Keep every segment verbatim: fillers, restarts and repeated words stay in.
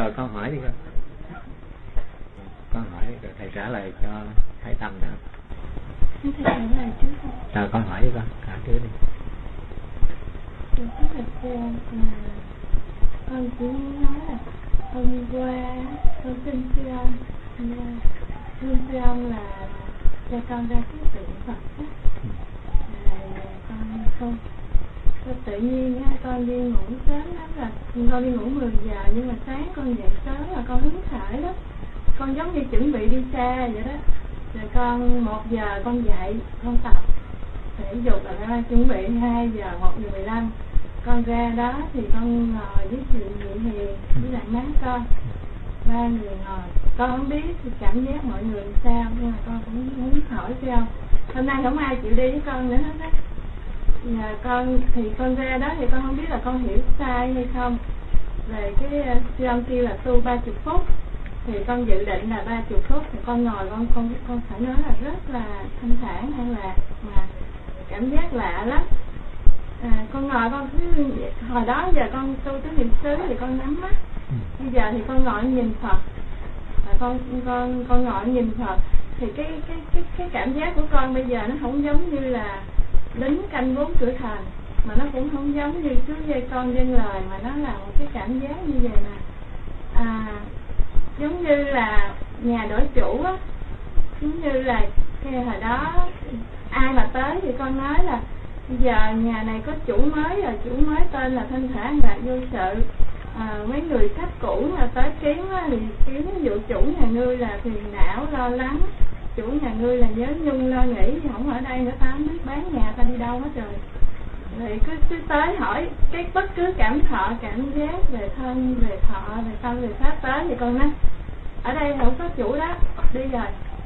Rồi con hỏi đi con. Con hỏi rồi thầy trả lời cho hai Tâm nữa. Thầy trả lời trước. Rồi con hỏi đi con, hỏi trước đi. Thầy thầy cô là con chỉ nói là hôm qua con xin sư ông, xin sư ông là cho con ra cái tượng Phật á. Rồi con không, con tự nhiên á, con đi ngủ sớm lắm rồi, con đi ngủ mười giờ nhưng mà sáng con dậy sớm là con hứng khởi lắm, con giống như chuẩn bị đi xa vậy đó. Rồi con một giờ con dậy, con tập thể dục là con chuẩn bị hai giờ một giờ mười lăm con ra đó thì con ngồi với chị Nhị Hiền với lại má con, ba người ngồi. Con không biết thì cảm giác mọi người sao nhưng mà con cũng muốn hỏi sao hôm nay không ai chịu đi với con nữa hết á. Nhà con thì con ra đó thì con không biết là con hiểu sai hay không. Về cái sư ông kêu là tu ba chục phút thì con dự định là ba chục phút thì con ngồi con con con phải nói là rất là thanh thản hay là mà cảm giác lạ lắm. À, con ngồi con cứ hồi đó giờ con tu tới niệm xứ thì con nhắm mắt, bây giờ thì con ngồi nhìn Phật, à, con con con ngồi nhìn Phật thì cái cái cái cái cảm giác của con bây giờ nó không giống như là lính canh bốn cửa thành, mà nó cũng không giống như chú dây con dân lời, mà nó là một cái cảm giác như vậy nè. À, giống như là nhà đổi chủ á, giống như là cái hồi đó ai mà tới thì con nói là bây giờ nhà này có chủ mới rồi, chủ mới tên là Thanh Thản Lạc Vô Sự. À, mấy người khách cũ mà tới kiếm á, thì kiếm ví dụ chủ nhà ngươi là phiền não lo lắng, chủ nhà ngươi là nhớ nhung lo nghĩ, thì không ở đây nữa ta không biết bán nhà ta đi đâu hết rồi. Rồi cứ, cứ tới hỏi cái bất cứ cảm thọ, cảm giác về thân, về thọ, về tâm, về pháp tới thì con nói ở đây không có chủ đó, đi rồi.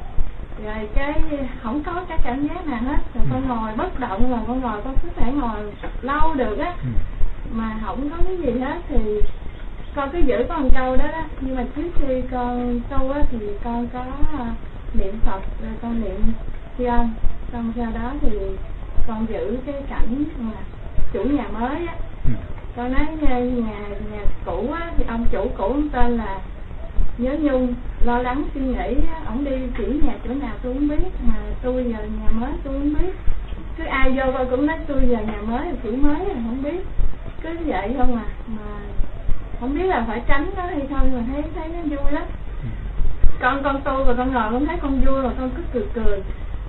Rồi cái không có cái cảm giác nào hết, rồi con ngồi bất động, mà con ngồi con cứ thể ngồi lâu được á, mà không có cái gì hết thì con cứ giữ con câu đó đó. Nhưng mà trước khi con tu á thì con có niệm Phật rồi con niệm Tri Ân, xong sau đó thì con giữ cái cảnh mà chủ nhà mới á. Con nói nhà nhà, nhà cũ á thì ông chủ cũ ông tên là nhớ nhung lo lắng suy nghĩ, ổng đi chỉ nhà chỗ nào tôi không biết, mà tôi giờ nhà mới tôi không biết, cứ ai vô coi cũng nói tôi giờ nhà mới chủ mới là không biết, cứ vậy không à, mà không biết là phải tránh nó hay không, mà thấy thấy nó vui lắm. Con con tu và con ngồi con thấy con vui rồi con cứ cười cười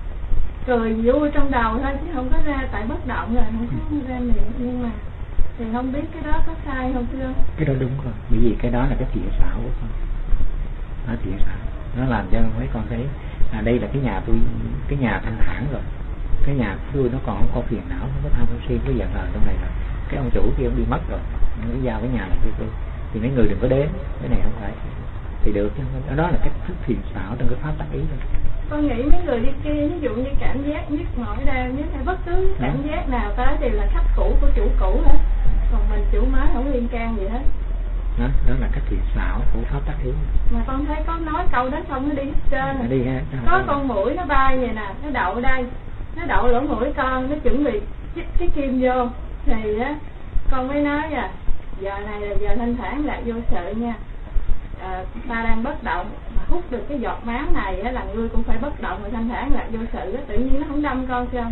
cười vui trong đầu thôi chứ không có ra, tại bất động rồi không có ra miệng. Nhưng mà thì không biết cái đó có sai không thưa? Cái đó đúng rồi, bởi vì cái đó là cái thiện xảo của con, nó thiện xảo, nó làm cho mấy con thấy à đây là cái nhà tôi, cái nhà thanh thản rồi, cái nhà của tôi nó còn không có phiền não, không có tham không si, có giận hờn trong này rồi, cái ông chủ kia ông đi mất rồi, nó cứ giao cái nhà này cho tôi, thì mấy người đừng có đến, cái này không phải thì được chứ, đó là cái thức thiện xảo trong cái pháp tác ý thôi. Con nghĩ mấy người đi kia ví dụ như cảm giác nhức mỏi đau nhức hay bất cứ cảm ừ. giác nào tới đều là khách cũ của chủ cũ hết, còn mình chủ mới không liên can gì hết. Đó, đó là cái thiện xảo của pháp tác ý. Mà con thấy có nói câu đó xong nó đi hết trơn. Nó đi ha. Có con mũi nó bay vậy nè, nó đậu đây, nó đậu lỗ mũi con, nó chuẩn bị chích cái kim vô thì á con mới nói à giờ này là giờ thanh thản lạc vô sự nha. À, ta đang bất động mà hút được cái giọt máu này á là ngươi cũng phải bất động rồi thanh thản lạc vô sự á, tự nhiên nó không đâm con sao?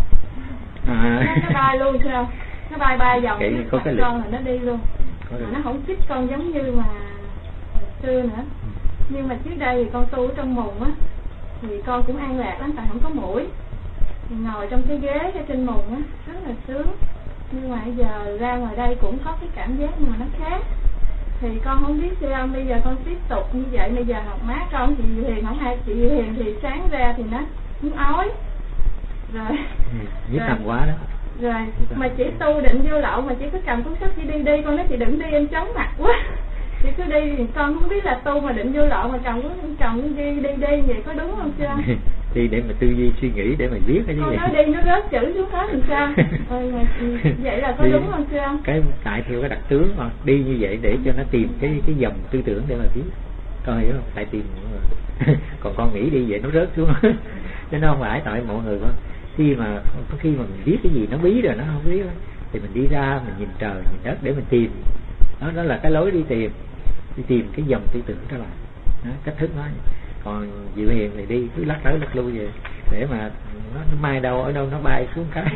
À. Nó, nó bay luôn sao? Nó bay ba vòng trước mặt con là nó đi luôn. Mà nó không chích con giống như mà hồi xưa nữa. Nhưng mà trước đây thì con tu ở trong mùng á thì con cũng an lạc lắm tại không có mũi. Thì ngồi trong cái ghế ở trên mùng á rất là sướng. Nhưng mà bây giờ ra ngoài đây cũng có cái cảm giác nhưng mà nó khác. Thì con không biết sư ông bây giờ con tiếp tục như vậy, bây giờ học má con chị Diệu Hiền không hay, chị Diệu Hiền thì sáng ra thì nó muốn ói rồi nhức nằm quá đó rồi mà chỉ tu định vô lậu mà chỉ cứ cầm cuốn sách đi đi đi con nói chị đừng đi em chóng mặt quá, chị cứ đi thì con không biết là tu mà định vô lậu mà cầm cuốn cầm đi đi đi vậy có đúng không chưa? Đi để mà tư duy suy nghĩ để mà viết cái gì con nói đi nó rớt chữ xuống hết thì sao? Ừ, mà vậy là có đi, đúng không chưa? Cái tại theo cái đặc tướng mà đi như vậy để cho nó tìm cái cái dòng tư tưởng để mà viết, con hiểu không? Tại tìm còn con nghĩ đi vậy nó rớt xuống chứ nó không phải. Tại mọi người con khi mà có khi mà mình viết cái gì nó bí rồi nó không biết thì mình đi ra mình nhìn trời nhìn đất để mình tìm, đó đó là cái lối đi tìm. đi tìm cái dòng tư tưởng đó là đó, cách thức nói. Còn Diệu Hiền thì đi cứ lắc tới lắc lui về để mà nó, nó mai đâu ở đâu nó bay xuống cái.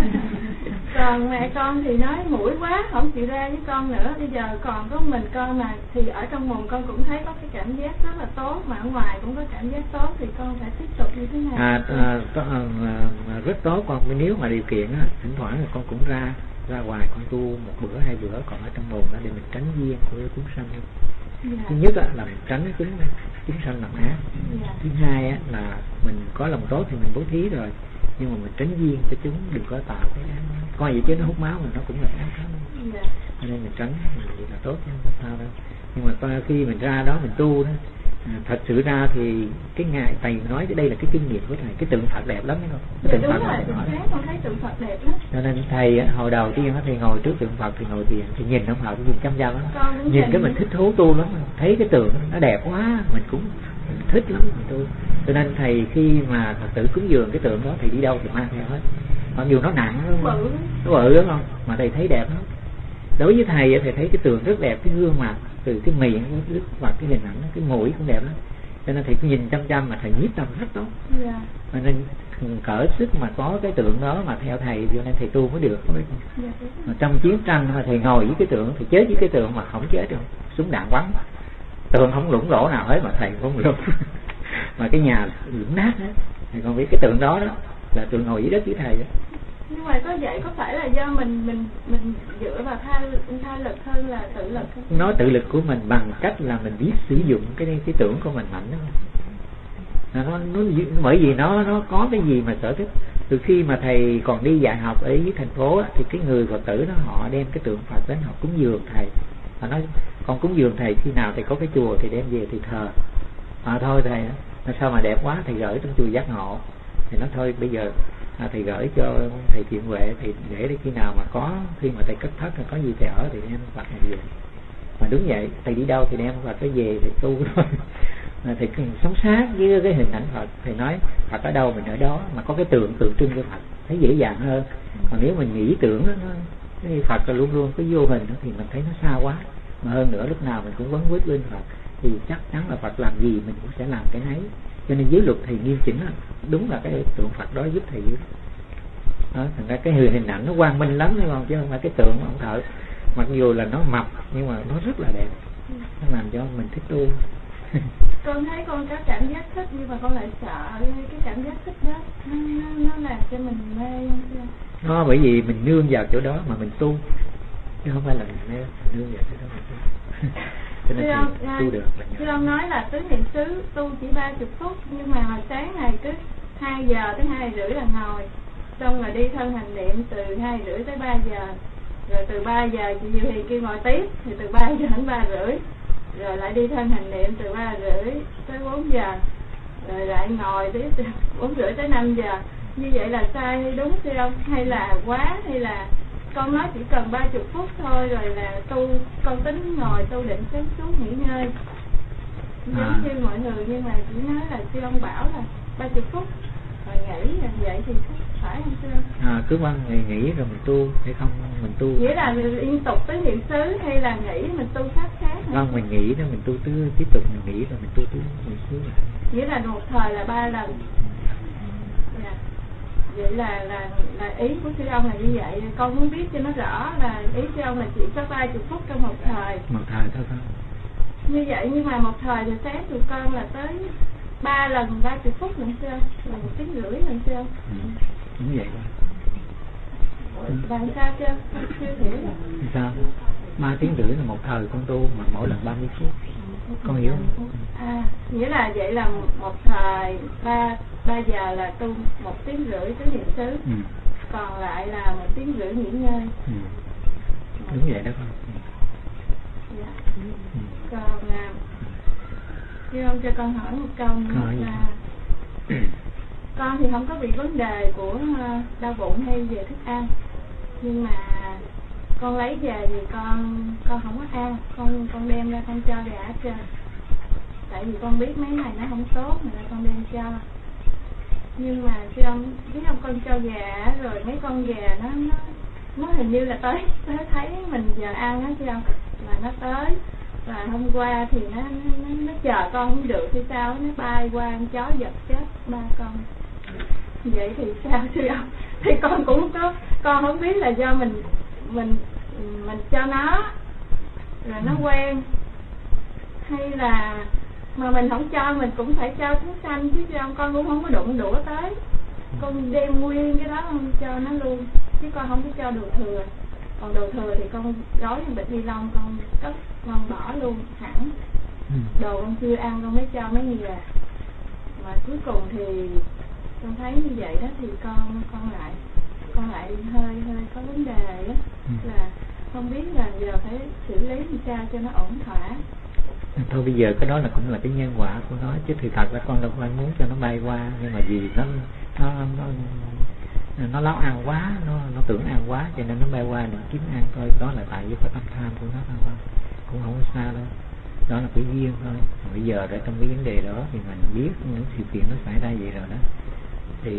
Còn mẹ con thì nói mũi quá không chịu ra với con nữa, bây giờ còn có mình con mà thì ở trong mồm con cũng thấy có cái cảm giác rất là tốt, mà ở ngoài cũng có cảm giác tốt, thì con phải tiếp tục như thế nào? À, à, có, à, à rất tốt con, nếu mà điều kiện á, thỉnh thoảng là con cũng ra ra ngoài con tu một bữa hai bữa, còn ở trong mồm đó để mình tránh duyên của chúng sanh. Dạ. Thứ nhất á, là mình tránh chúng chúng sanh làm ác. Dạ. Thứ hai á, là mình có lòng tốt thì mình bố thí rồi, nhưng mà mình tránh duyên cho chúng đừng có tạo cái ác. Coi vậy chứ nó hút máu mình nó cũng là ác lắm. Dạ. Cho nên mình tránh mình là tốt, không sao đâu. Nhưng mà khi mình ra đó mình tu đó, thật sự ra thì cái ngài thầy nói cái đây là cái kinh nghiệm của thầy, cái tượng Phật đẹp lắm, thấy không? Cái tượng Phật đẹp lắm. Con thấy tượng Phật đẹp lắm. Cho nên thầy hồi đầu tiên thầy ngồi trước tượng Phật thì ngồi thiền thì nhìn ông Phật nhìn chăm chăm lắm, nhìn cái mình thích thú tu lắm, thấy cái tượng nó đẹp quá mình cũng thích lắm mình tu. Cho nên thầy khi mà thật sự cúng dường cái tượng đó thì đi đâu thì mang theo hết, mặc dù nó nặng đúng không? Nó bự đúng không? Mà thầy thấy đẹp lắm. Đối với thầy thầy thấy cái tượng rất đẹp, cái gương mặt từ cái miệng và cái hình ảnh, cái mũi cũng đẹp lắm. Cho nên thầy cứ nhìn chăm chăm mà thầy nhiếp tâm rất tốt. Yeah. Cho nên cỡ sức mà có cái tượng đó mà theo thầy, cho nên thầy tu mới được. Yeah. Mà trong chiến tranh mà thầy ngồi với cái tượng, thầy chết với cái tượng mà không chết được, súng đạn bắn, tượng không lủng lỗ nào hết mà thầy không lủng. Mà cái nhà lủng nát hết. Thầy còn biết cái tượng đó đó là tượng ngồi dưới đất với thầy đó. Nhưng mà có vậy có phải là do mình mình mình dựa vào tha tha lực hơn là tự lực không? Nó tự lực của mình bằng cách là mình biết sử dụng cái cái tưởng của mình mạnh đó. Nó, nó, nó bởi vì nó nó có cái gì mà sở thích. Từ khi mà thầy còn đi dạy học ở dưới thành phố á, thì cái người Phật tử đó họ đem cái tượng Phật đến họ cúng dường thầy. Họ nói con cúng dường thầy khi nào thầy có cái chùa thì đem về thì thờ. À thôi thầy, nó sao mà đẹp quá, thầy gửi trong chùa Giác Ngộ. Thì nói thôi bây giờ à, thầy gửi cho thầy Thiện Huệ thì để đến khi nào mà có, khi mà thầy cất thất hay có gì thầy ở thì đem Phật này về. Mà đúng vậy, thầy đi đâu thì đem Phật cái về thầy tu thôi. Mà thầy sống sát với cái hình ảnh Phật, thầy nói Phật ở đâu mình ở đó, mà có cái tượng tượng trưng cho Phật thấy dễ dàng hơn. Còn nếu mình nghĩ tưởng đó, nó cái Phật là luôn luôn cái vô hình đó, thì mình thấy nó xa quá. Mà hơn nữa lúc nào mình cũng vấn quyết lên Phật thì chắc chắn là Phật làm gì mình cũng sẽ làm cái ấy. Cho nên giới luật thầy nghiêm chỉnh đó, đúng là cái tượng Phật đó giúp thầy dữ. Đó, thành ra cái hình ảnh nó quang minh lắm thấy không, chứ không phải cái tượng mà ông thợ. Mặc dù là nó mập nhưng mà nó rất là đẹp, nó làm cho mình thích tu. Con thấy con có cảm giác thích nhưng mà con lại sợ cái cảm giác thích đó nó, nó, nó làm cho mình mê không? Nó bởi vì mình nương vào chỗ đó mà mình tu, chứ không phải là mình mê, nương vào chỗ đó mình tu. Cho nên ông, tu được. Chứ ông nói là tứ niệm xứ tu chỉ ba mươi phút, nhưng mà hồi sáng này cứ hai giờ tới hai rưỡi là ngồi, xong rồi đi thân hành niệm từ hai rưỡi tới ba giờ, rồi từ ba giờ chị Diệu Hiền kêu ngồi tiếp, thì từ ba giờ đến ba rưỡi, rồi lại đi thân hành niệm từ ba rưỡi tới bốn giờ, rồi lại ngồi tiếp từ bốn rưỡi tới năm giờ. Như vậy là sai hay đúng chưa ông? Hay là quá, hay là con nói chỉ cần ba mươi phút thôi rồi là tu, con tính ngồi tu định xíu xuống nghỉ ngơi giống à. như mọi người, nhưng mà chỉ nói là sư ông bảo là ba mươi phút rồi nghỉ, là vậy thì phải không sư ông? À, cứ quan ngày nghỉ rồi mình tu hay không mình tu? Nghĩa là liên tục tới niệm xứ hay là nghỉ mình tu pháp khác? Vâng, mình nghỉ đó mình tu tứ, tiếp tục mình nghỉ rồi mình tu tứ niệm xứ. Nghĩa là một thời là ba lần. Dạ. Vậy là là là ý của sư ông là như vậy. Con muốn biết cho nó rõ là ý sư ông là chỉ có ba mươi phút trong một thời. Một thời thôi không? Như vậy nhưng mà một thời thì sáng tụi con là tới ba lần ba mươi phút lần xưa, là một tiếng rưỡi lần xưa. Ừ, đúng vậy thôi. Làm sao chưa? Chưa hiểu rồi. Sao? Ba tiếng rưỡi là một thời con tu mà mỗi lần ba mươi phút. Con hiểu không? À, nghĩa là vậy là một thời ba ba giờ là tu một tiếng rưỡi tới niệm xứ. Ừ. Còn lại là một tiếng rưỡi nghỉ ngơi. Ừ. Đúng vậy đó con. Dạ. Ừ. Còn à, chứ ông cho con hỏi một câu nữa là con thì không có bị vấn đề của đau bụng hay về thức ăn, nhưng mà con lấy về thì con con không có ăn, con con đem ra con cho gà hết trơn, tại vì con biết mấy này nó không tốt mà con đem cho. Nhưng mà khi ông biết ông con cho gà rồi mấy con gà nó nó nó hình như là tới tới thấy mình giờ ăn á chứ không, mà nó tới Và hôm qua thì nó nó, nó chờ con không được thì sao, nó bay qua con chó giật chết ba con. Vậy thì sao sư ông? Thì con cũng không có, con không biết là do mình mình mình cho nó rồi nó quen, hay là mà mình không cho mình cũng phải cho chúng sanh chứ sao? Con cũng không có đụng đũa tới, con đem nguyên cái đó không cho nó luôn, chứ con không có cho đồ thừa. Còn đồ thừa thì con gói trong bịch ni lông con cất, con bỏ luôn hẳn. Đồ con chưa ăn con mới cho mấy người. Mà cuối cùng thì con thấy như vậy đó thì con con lại con lại hơi hơi có vấn đề đó, là không biết là giờ phải xử lý làm sao cho nó ổn thỏa. Thôi bây giờ cái đó là cũng là cái nhân quả của nó, chứ thì thật là con đâu phải muốn cho nó bay qua, nhưng mà vì nó nó nó nó láo ăn quá, nó nó tưởng ăn quá cho nên nó bay qua để kiếm ăn thôi. Đó là tại vì cái tâm tham của nó thôi, cũng không có xa đâu, đó là cái duyên thôi. Bây giờ ở trong cái vấn đề đó thì mình biết những sự kiện nó xảy ra vậy rồi đó, thì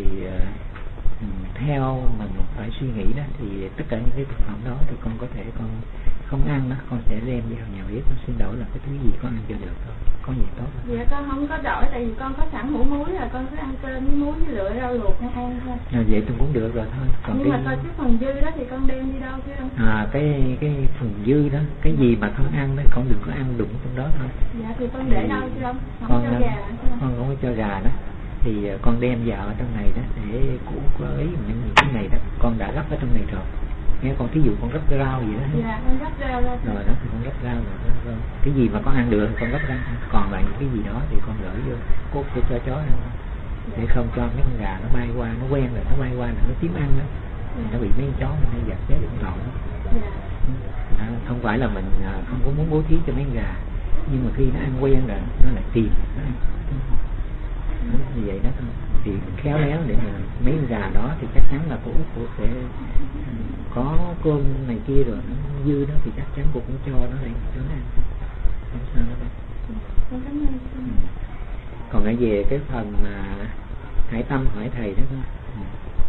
uh, theo mình phải suy nghĩ đó, thì tất cả những cái thực phẩm đó thì con có thể con không ăn đó, con sẽ đem vào nhà bếp, con xin đổi là cái thứ gì con ăn cho được thôi, có gì tốt thôi. Dạ con không có đổi, tại vì con có sẵn hũ muối rồi, con cứ ăn cơm với muối với lựa rau luộc hay ăn thôi. À, vậy thì cũng được rồi thôi. Còn nhưng cái... mà coi cái phần dư đó thì con đem đi đâu chứ không? À cái cái phần dư đó, cái gì mà không ăn đó con đừng có ăn đụng trong đó thôi. Dạ thì con để thì đâu chứ không? Không con, cho gà không? Con không có cho gà đó, thì con đem vào ở trong này đó để củ có ý những cái này đó con đã gấp ở trong này rồi. Nghe con thí dụ con gấp cái rau gì đó. Dạ con gấp rau ra. Rồi đó thì con gấp rau rồi, rồi. Cái gì mà con ăn được con gấp ra, còn lại những cái gì đó thì con gửi vô cốt để cho chó ăn, để không cho mấy con gà nó bay qua, nó quen rồi nó bay qua là nó kiếm ăn đó, nó bị mấy con chó nó hay giật chết điện thoại đó. À, không phải là mình không có muốn bố thí cho mấy con gà, nhưng mà khi nó ăn quen rồi nó lại tìm nó ăn. Như vậy đó thôi, thì khéo léo để mà mấy con gà đó thì chắc chắn là cô cô sẽ có cơm này kia rồi nó dư đó thì chắc chắn cô cũng cho nó lại cho nó ăn, không sao đâu. Ừ. Còn ở về cái phần mà Hải Tâm hỏi thầy đó thôi. Ừ.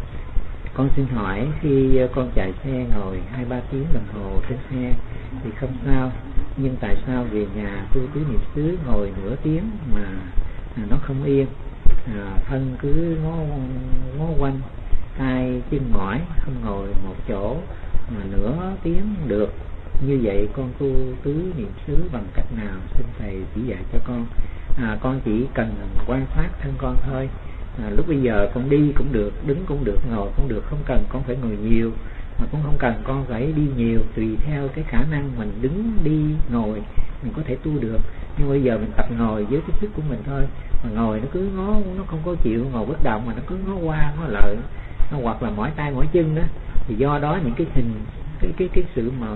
Con xin hỏi khi con chạy xe ngồi hai ba tiếng đồng hồ trên xe thì không sao, nhưng tại sao về nhà tu tứ niệm xứ ngồi nửa tiếng mà nó không yên, à, thân cứ ngó ngó quanh, tay chân mỏi, không ngồi một chỗ mà nửa tiếng được. Như vậy con tu tứ niệm xứ bằng cách nào, xin thầy chỉ dạy cho con. À, con chỉ cần quan sát thân con thôi. À, lúc bây giờ con đi cũng được, đứng cũng được, ngồi cũng được, không cần con phải ngồi nhiều, mà cũng không cần con phải đi nhiều, tùy theo cái khả năng mình đứng đi ngồi mình có thể tu được. Nhưng bây giờ mình tập ngồi với cái sức của mình thôi, mà ngồi nó cứ ngó, nó không có chịu ngồi bất động mà nó cứ ngó qua ngó lại, nó hoặc là mỏi tay mỏi chân đó, thì do đó những cái hình cái cái cái sự mà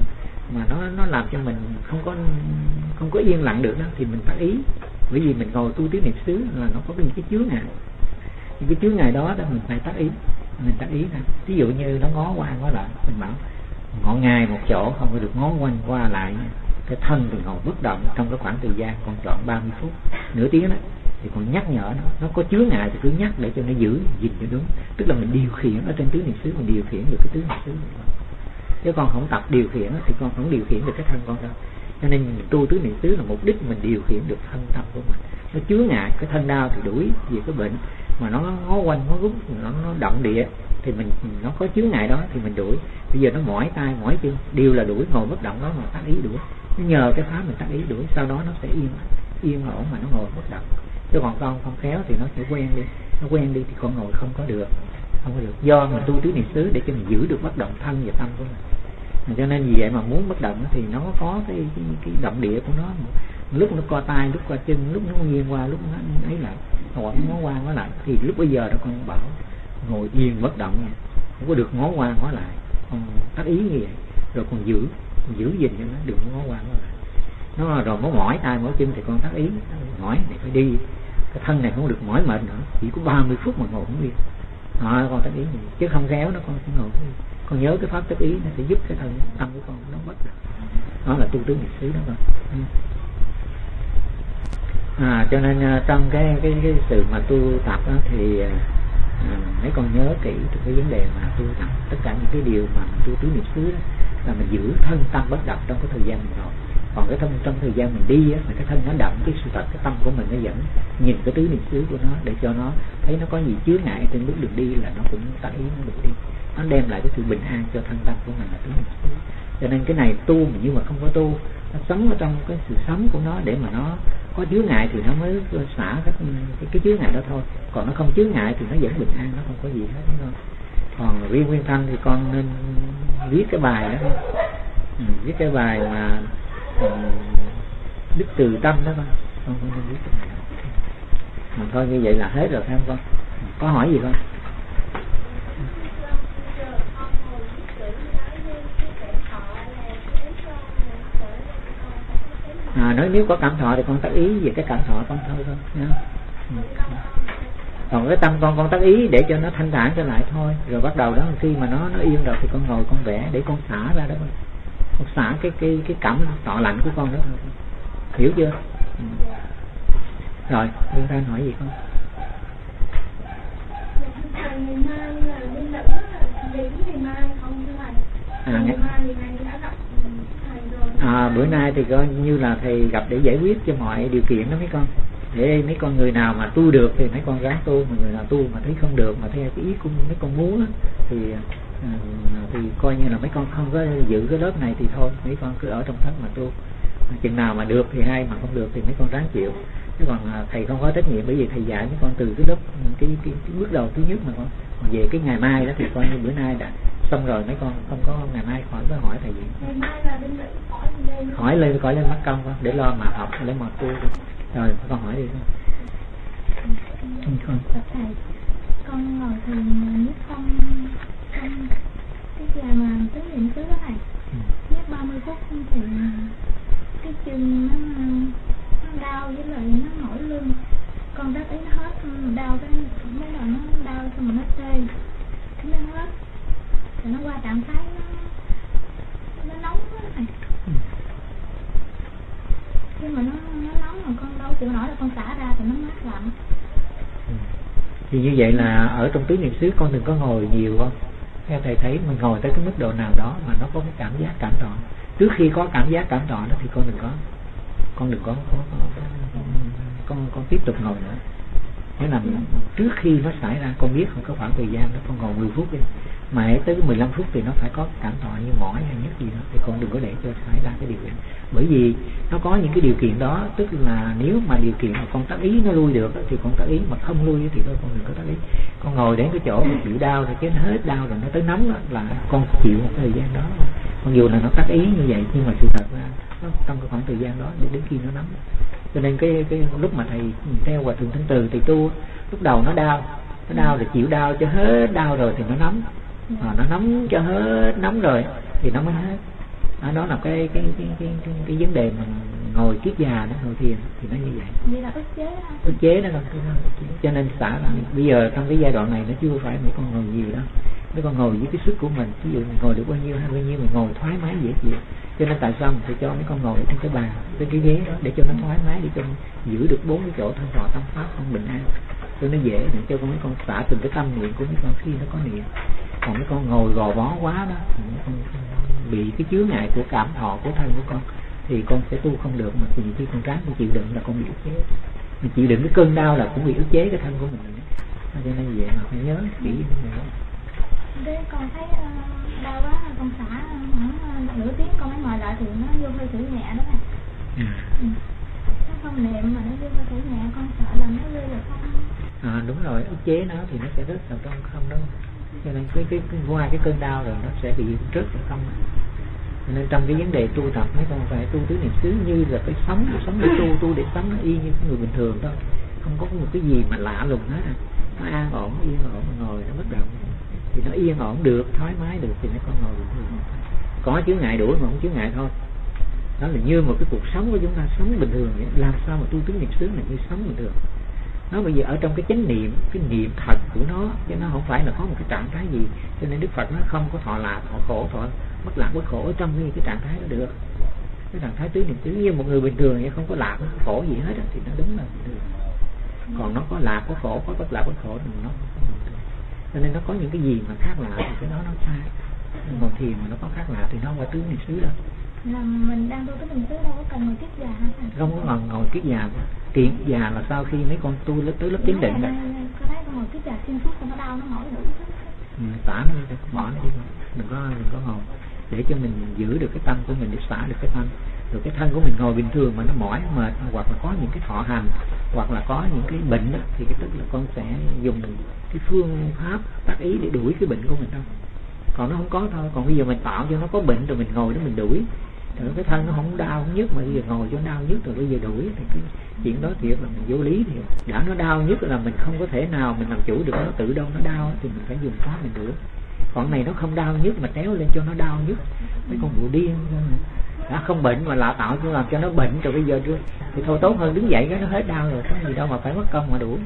mà nó nó làm cho mình không có không có yên lặng được đó, thì mình tác ý. Bởi vì mình ngồi tu tứ niệm xứ là nó có những cái chướng ngại, những cái chướng ngại đó đó mình phải tác ý, mình tác ý thôi. Ví dụ như nó ngó qua ngó lại, mình bảo ngó ngay một chỗ, không có được ngó quanh qua lại. Cái thân thì ngồi bất động trong cái khoảng thời gian con chọn ba mươi phút, nửa tiếng đó, thì con nhắc nhở nó, nó có chướng ngại thì cứ nhắc để cho nó giữ gìn cho đúng. Tức là mình điều khiển ở trên tứ niệm xứ, mình điều khiển được cái tứ niệm xứ. Chứ con không tập điều khiển thì con không điều khiển được cái thân con đâu. Cho nên mình tu tứ niệm xứ là mục đích mình điều khiển được thân tâm của mình. Nó chướng ngại, cái thân đau thì đuổi về cái bệnh, mà nó ngó quanh ngó rút, nó, nó động địa thì mình nó có chướng ngại đó thì mình đuổi. Bây giờ nó mỏi tay mỏi chân đều là đuổi, ngồi bất động đó mà tác ý đuổi. Nó nhờ cái pháp mình tác ý đuổi, sau đó nó sẽ yên yên ổn mà nó ngồi bất động. Chứ còn con không khéo thì nó sẽ quen đi, nó quen đi thì con ngồi không có được, không có được. Do mình tu tứ niệm xứ để cho mình giữ được bất động thân và tâm của mình. Cho nên vì vậy mà muốn bất động thì nó có cái cái, cái động địa của nó. Lúc nó co tay, lúc co chân, lúc nó nghiêng qua, lúc nó ấy lại, hoặc nó ngó qua ngó lại. Thì lúc bây giờ đó con bảo ngồi yên bất động nha, không có được ngó qua ngó lại, con tác ý như vậy, rồi còn giữ giữ gìn cho nó đừng ngó qua ngó lại. Nó rồi nó mỏi tay mỏi chân thì con tác ý mỏi thì phải đi, cái thân này không được mỏi mệt nữa, chỉ có ba mươi phút mà ngồi không yên. À, con tác ý gì chứ không khéo nó con sẽ ngồi không yên. Con nhớ cái pháp tác ý nó sẽ giúp cái thân tâm của con nó bất động. Đó là tu tứ niệm xứ đó con. À, cho nên trong cái cái, cái sự mà tu tập đó, thì à, mấy con nhớ kỹ cái vấn đề mà tu tập tất cả những cái điều mà tu tứ niệm xứ đó, là mình giữ thân tâm bất động trong cái thời gian mình ngồi. Còn cái thân trong thời gian mình đi á, mà cái thân nó động cái sự thật, cái tâm của mình nó dẫn nhìn cái tứ niệm xứ của nó để cho nó thấy nó có gì chướng ngại trên bước đường đi là nó cũng tác ý nó được đi, nó đem lại cái sự bình an cho thân tâm của mình là tứ niệm xứ. Cho nên cái này tu mà nhưng mà không có tu, nó sống ở trong cái sự sống của nó để mà nó có chướng ngại thì nó mới xả các cái, cái chướng ngại đó thôi. Còn nó không chướng ngại thì nó vẫn bình an, nó không có gì hết thôi. Còn riêng Nguyên Thanh thì con nên viết cái bài đó, ừ, viết cái bài mà um, đức từ tâm đó con, con không nên viết cái bài đó. Mà thôi như vậy là hết rồi phải không con? Có hỏi gì không? À, nói nếu có cảm thọ thì con tác ý về cái cảm thọ con thôi thôi nha. Ừ. Còn cái tâm con con tác ý để cho nó thanh thản trở lại thôi, rồi bắt đầu đó khi mà nó nó yên rồi thì con ngồi con vẽ để con xả ra đó con, con xả cái cái cái cảm thọ lạnh của con đó, hiểu chưa? Ừ. Rồi Nguyên Thanh hỏi gì con? À, ngày, à bữa nay thì coi như là thầy gặp để giải quyết cho mọi điều kiện đó mấy con, để mấy con người nào mà tu được thì mấy con ráng tu, mà người nào tu mà thấy không được mà theo cái ý của mấy con muốn á, thì à, thì coi như là mấy con không có giữ cái lớp này thì thôi, mấy con cứ ở trong thất mà tu, chừng nào mà được thì hay, mà không được thì mấy con ráng chịu. Chứ còn à, thầy không có trách nhiệm, bởi vì thầy dạy mấy con từ cái lớp cái, cái, cái bước đầu thứ nhất mà con. Còn về cái ngày mai đó thì coi như bữa nay đã xong rồi, mấy con không có ngày mai khỏi có hỏi thầy gì. Ngày mai là bên Mỹ hỏi lên. Hỏi lên coi lên mắt công con để lo mà học để mà tu. Rồi con hỏi đi con. Con thầy, con ngồi thường nhất không không cái giờ mà tứ niệm xứ đó thầy, nhất ba mươi phút thì cái chân nó nó đau với lại nó mỏi lưng, con đáp ý nó hết đau cái mấy lần nó đau xong rồi nó tê, cái nó hết rồi nó qua trạng thái nó nó nóng quá thầy. Khi mà nó nó nóng mà con đâu chịu nổi là con xả ra thì nó mát lạnh. Thì như vậy là ở trong tứ niệm xứ con đừng có ngồi nhiều không? Theo thầy thấy mình ngồi tới cái mức độ nào đó mà nó có cái cảm giác cảm thọ. Trước khi có cảm giác cảm thọ đó thì con đừng có con đừng có, có, có, có con con tiếp tục ngồi nữa. Nghĩa là trước khi nó xảy ra con biết không có khoảng thời gian đó con ngồi mười phút đi, mà hãy tới mười lăm phút thì nó phải có cảm thọ như mỏi hay nhất gì đó, thì con đừng có để cho xảy ra cái điều kiện. Bởi vì nó có những cái điều kiện đó, tức là nếu mà điều kiện mà con tác ý nó lui được thì con tác ý, mà không lui thì thôi con đừng có tác ý. Con ngồi đến cái chỗ mà chịu đau rồi cái nó hết đau rồi nó tới nóng đó, là con chịu một thời gian đó. Còn dù là nó tác ý như vậy nhưng mà sự thật là nó trong cái khoảng thời gian đó để đến khi nó nóng. Cho nên cái cái lúc mà thầy theo Hòa Thượng Thanh Từ thầy tu, lúc đầu nó đau, nó đau rồi chịu đau cho hết đau rồi thì nó nóng, à, nó nóng cho hết nóng rồi thì nó mới hết. À, đó là cái cái cái cái cái, cái vấn đề mà ngồi kiết già đó, ngồi thiền thì nó như vậy. Vậy là ức chế đó. Ức chế đó con. Cho nên xả là bây giờ trong cái giai đoạn này nó chưa phải mấy con ngồi nhiều đâu. Mấy con ngồi với cái sức của mình, ví dụ mình ngồi được bao nhiêu hay bao nhiêu mình ngồi thoải mái dễ chịu. Cho nên tại sao mình phải cho mấy con ngồi trên cái bàn, trên cái ghế đó để cho nó thoải mái, để cho giữ được bốn cái chỗ thân thọ tâm pháp con bình an, cho nó dễ để cho mấy con xả từng cái tâm niệm của mấy con khi nó có niệm. Còn mấy con ngồi gò bó quá đó, con bị cái chướng ngại của cảm thọ của thân của con thì con sẽ tu không được, mà nhiều khi con ráng con chịu đựng là con bị ức chế. Mình chịu đựng cái cơn đau là cũng bị ức chế cái thân của mình. Cho nên vậy mà phải nhớ kỹ như vậy. Để con thấy uh, đau quá con xả khoảng uh, nửa tiếng con mới mời lại thì nó vô hơi thử nhẹ đó nè. Ừ. Ừ. Nó không niệm mà nó vô hơi thử nhẹ, con sợ là nó rơi vào không. À đúng rồi, ức chế nó thì nó sẽ rớt vào trong không đâu. Cho nên cái cái, cái qua cái cơn đau rồi nó sẽ bị rớt vào không. Cho nên trong cái vấn đề tu tập mấy con phải tu tứ niệm xứ như là cái sống, cái sống để tu, tu để sống nó y như người bình thường thôi. Không có một cái gì mà lạ lùng hết à. Nó an ổn, yên ổn mà ngồi nó bất động. Thì nó yên ổn được, thoải mái được thì mấy con ngồi bình thường. Có chướng ngại đuổi mà không chướng ngại thôi. Đó là như một cái cuộc sống của chúng ta sống bình thường vậy. Làm sao mà tu tứ niệm xứ là như sống bình thường. Nó bây giờ ở trong cái chánh niệm, cái niệm thật của nó, chứ nó không phải là có một cái trạng thái gì. Cho nên Đức Phật nó không có thọ lạc, thọ khổ, thọ bất lạc bất khổ ở trong cái, cái trạng thái đó được. Cái trạng thái tứ niệm xứ như một người bình thường vậy, không có lạc, không có khổ gì hết thì nó đúng là bình thường. Còn nó có lạc, có khổ, có bất lạc bất khổ thì nó không bình thường. Cho nên nó có những cái gì mà khác lạ thì cái đó nó sai. Còn thiền mà nó có khác lạ thì nó qua tứ niệm xứ đó. là mình đang tu cái bình xứ đâu có cần ngồi kiết già hả thầy? Không có ngồi ngồi kiết già. Kiết già là sau khi mấy con tu lớp tới lớp chính định rồi. Có thấy con ngồi kiết già xuyên suốt con nó đau nó mỏi đủ. Ừ, xả nó đi, bỏ nó đi, đừng có đừng có ngồi, để cho mình giữ được cái tâm của mình, để xả được cái thân. Rồi cái thân của mình ngồi bình thường mà nó mỏi mệt, hoặc là có những cái thọ hành, hoặc là có những cái bệnh đó, thì cái tức là con sẽ dùng cái phương pháp tác ý để đuổi cái bệnh của mình đâu. Còn nó không có thôi. Còn bây giờ mình tạo cho nó có bệnh rồi mình ngồi đó mình đuổi, rồi cái thân nó không đau không nhức, mà bây giờ ngồi cho nó đau nhức rồi bây giờ đuổi thì cái chuyện đó thiệt là mình vô lý. Thì đã nó đau nhức là mình không có thể nào mình làm chủ được, nó tự đâu nó đau thì mình phải dùng pháp mình đuổi. Còn này nó không đau nhức mà kéo lên cho nó đau nhức, mấy con vụ điên đã không bệnh mà lại tạo cho làm cho nó bệnh rồi bây giờ đưa thì thôi tốt hơn đứng dậy cái nó hết đau rồi, có gì đâu mà phải mất công mà đuổi.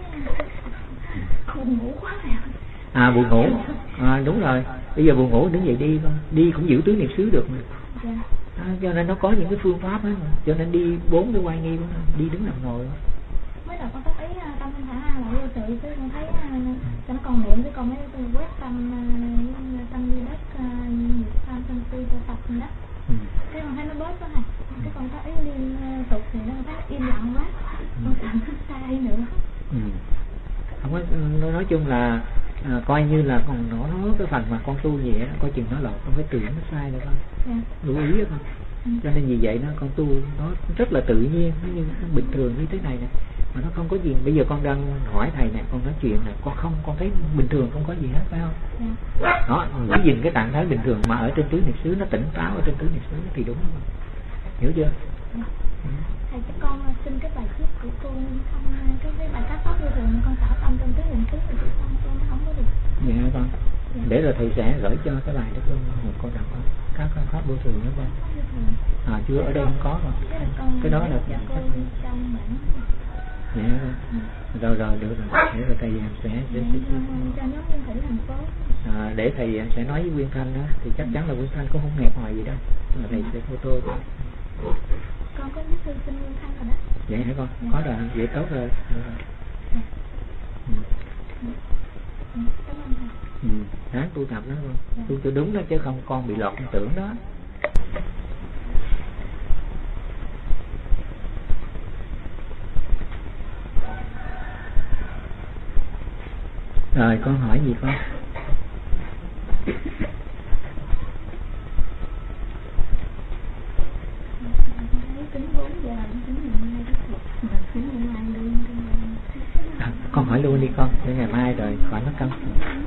Buồn ngủ quá rồi. À buồn ngủ, à, đúng rồi. Bây giờ buồn ngủ đứng dậy đi con, đi cũng giữ tứ niệm xứ được mà. Dạ. À, cho nên nó có những cái phương pháp ấy mà. Cho nên đi bốn cái quay nghi của nó, đi đứng nằm ngồi. Mới đầu con phát ý tâm thanh thản là vô sự, chứ con thấy cho nó còn niệm, chứ con mới quét tâm tâm như đất, tâm tâm tư cho Phật đó. Ừ. Thế con thấy nó bớt quá hả? Cái con phát ý liên tục thì nó thấy im lặng quá, con sợ nó sai nữa. Ừ. Không có, nói chung là à, coi như là còn nó nó cái phần mà con tu về đó, coi chừng nó lọt, con phải tự nó sai được con. Yeah. Lưu ý đó con. Ừ. Cho nên vì vậy nó con tu nó rất là tự nhiên, nó như nó bình thường như thế này nè, mà nó không có gì. Bây giờ con đang hỏi thầy nè, con nói chuyện nè, con không con thấy bình thường, không có gì hết phải không? Yeah. Đó, giữ gìn cái trạng thái bình thường mà ở trên tứ niệm xứ, nó tỉnh táo ở trên tứ niệm xứ thì đúng không? Hiểu chưa? Yeah. Ừ. Thầy cho con xin cái bài viết của cô không, cái cái bài tác pháp như thường con xả tâm trong tứ niệm xứ thì con con nó không có được. Dạ con. Dạ. Để rồi thầy sẽ gửi cho cái bài đó con một con đọc con các pháp, pháp vô thường nữa con. À chưa, ở đây không có con. Cái đó là dạ, con. Dạ. Ừ. Rồi rồi được rồi. Để rồi thầy sẽ sẽ, sẽ, sẽ à, để thầy sẽ nói với Nguyên Thanh đó, thì chắc chắn là Nguyên Thanh cũng không nghẹt hoài gì đâu, mà thầy sẽ photo cho. Con có biết thư xin Nguyên Thanh rồi đó. Vậy hả con? Có rồi, vậy tốt rồi. Ừ. Cảm ơn thầy. Ừ, ráng tu tập đó con. Dạ. Tu cho đúng đó chứ không con bị lọt tưởng đó. Rồi con hỏi gì con? À, con hỏi luôn đi con, để ngày mai rồi khỏi mất công.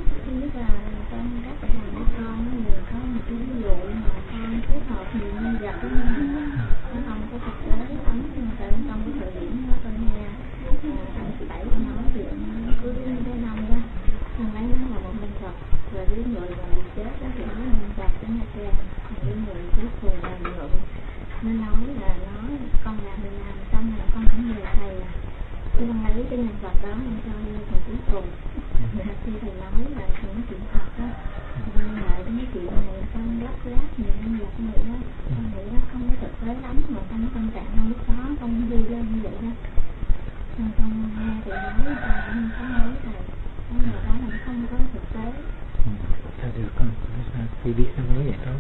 Nên nói là nó con làm mình làm xong rồi con cũng nhờ thầy là khi con lấy cái nhân vật đó con cho thầy cuối cùng. Khi thầy nói là những chuyện thật đó, nhưng mà cái chuyện này con lắp ráp nhiều nhân vật như vậy đó, con nghĩ nó không có thực tế lắm, mà trong cái tâm trạng trong lúc đó con đi lên như vậy đó. Nên con nghe thầy nói thầy không có nói thầy, cái người đó là nó không có thực tế. Ừ, sao được con, sao khi biết sao nói vậy tốt.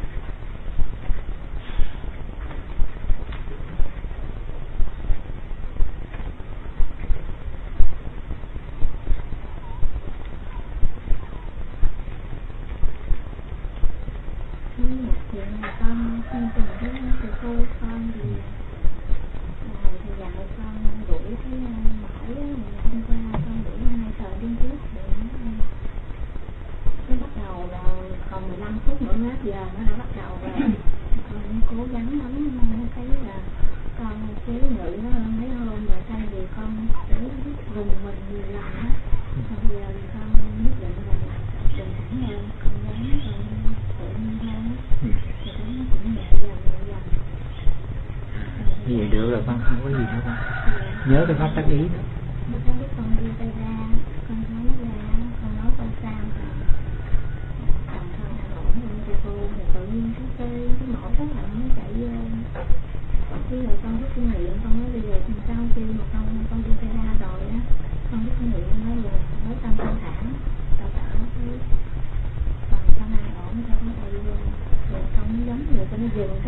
Con xin tình với thầy cô con thì thầy dạy con đuổi cái mỏi hôm qua con đuổi hai tờ liên tiếp để nó bắt đầu là còn mười lăm phút nữa hết giờ nó đã bắt đầu rồi. Con cố gắng lắm, thấy là con chế ngự nó hơn mấy hôm rồi, thay vì con để vùng mình nhiều lần á, bây giờ thì con nhất định là bình thản hơn, con gắng con tự nhiên hơn. Như vậy được rồi con, không có gì đâu con. Nhớ cái pháp tác ý đó. Con đưa tay ra, con nói ra, con nói con sao rồi. Còn con ổn hơn cho cô, thì tự nhiên cái cái cái mẫu phát lạnh nó chạy vô. Khi rồi con biết kinh nghiệm, con nói bây giờ sau khi mà con con đưa tay ra rồi á, con biết kinh nghiệm nói là nói tâm thanh thản, tạo tạo cái còn sau này ổn cho nó chạy vô. Rồi con giống như cho nó dừng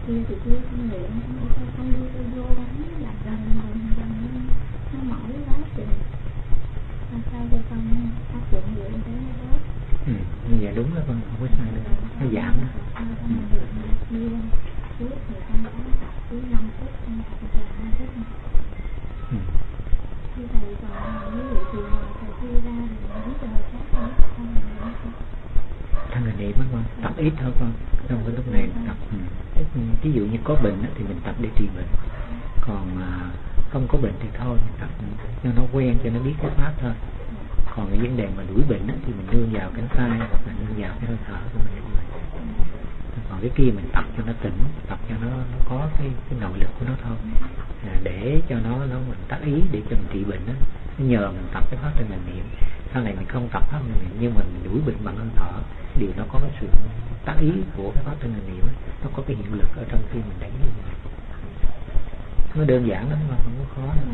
kia thì kia không luyện không không đi tôi vô lắm là dần dần dần nó mỏi quá rồi làm sao cho con áp dụng vậy thế nó tốt. Ừ, như vậy đúng đó con, không có sai nữa, nó giảm đó. Ừ. Trước thì con có tập cứ năm phút, con tập giờ năm phút. Ừ. Khi thầy còn ví dụ thì thầy khi ra thì mấy giờ khác con tập không là thân là niệm á con, tập ít thôi con, trong cái lúc này tập. Ừ. Ví dụ như có bệnh thì mình tập để trị bệnh, còn à, không có bệnh thì thôi mình tập cho nó quen, cho nó biết cái pháp thôi. Còn cái vấn đề mà đuổi bệnh thì mình nương vào cánh tay hoặc là nương vào cái hơi thở của mình. Còn cái kia mình tập cho nó tỉnh, tập cho nó, nó có cái, cái nội lực của nó thôi, à, để cho nó nó mình tác ý để cho mình trị bệnh đó. Nhờ mình tập cái pháp thân hành niệm, sau này mình không tập pháp thân hành niệm nhưng mà mình đuổi bệnh bằng hơi thở, điều nó có cái sự tác ý của cái pháp thân hành niệm, nó có cái hiệu lực ở trong khi mình đánh như vậy. Nó đơn giản lắm mà không có khó đâu.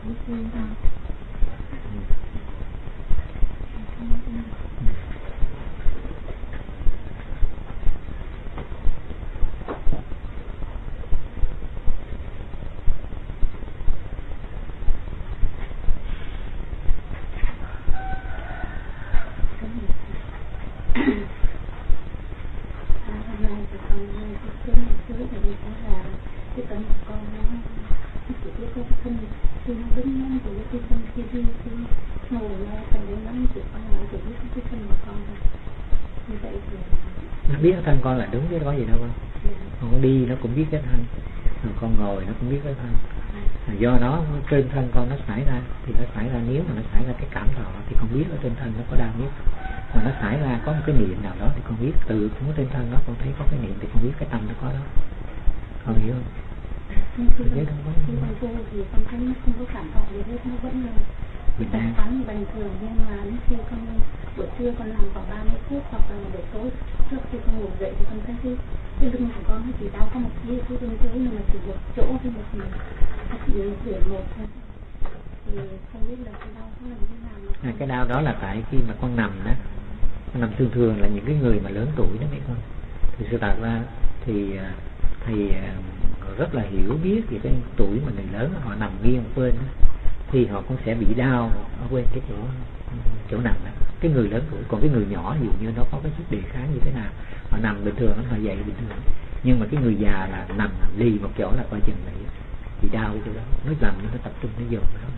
Nó biết cái thân con là đúng chứ có gì đâu con. Con đi nó cũng biết cái thân, rồi con ngồi nó cũng biết cái thân. Do nó trên thân con nó xảy ra thì nó xảy ra, nếu mà nó xảy ra cái cảm thọ thì con biết ở trên thân nó có đau biết. Mà nó xảy ra có một cái niệm nào đó thì con biết, từ cũng ở trên thân nó con thấy có cái niệm thì con biết cái tâm nó có đó. Con hiểu không? Khi con vô thì con thấy nó không có cảm thọ gì hết, nó vẫn là bình tĩnh bình thường, nhưng mà khi con buổi trưa con nằm khoảng ba mươi phút hoặc là buổi tối trước khi con ngủ dậy thì con thấy cái cái lưng của con nó chỉ đau có một cái cái lưng dưới, nhưng mà chỉ một chỗ thôi, một mình chỉ để một thôi, thì không biết là cái đau nó là như thế nào. À, cái đau đó là tại khi mà con nằm đó, con nằm thường thường là những cái người mà lớn tuổi đó mấy con, thì sự thật ra thì thì rất là hiểu biết về cái tuổi mà người lớn họ nằm nghiêng một bên đó, thì họ cũng sẽ bị đau ở quên cái chỗ chỗ nằm đó. Cái người lớn tuổi, còn cái người nhỏ ví dụ như nó có cái sức đề kháng như thế nào, họ nằm bình thường họ dậy bình thường, nhưng mà cái người già là nằm lì một chỗ là coi chừng bị bị đau cái chỗ đó, nó làm nó tập trung nó dồn đó,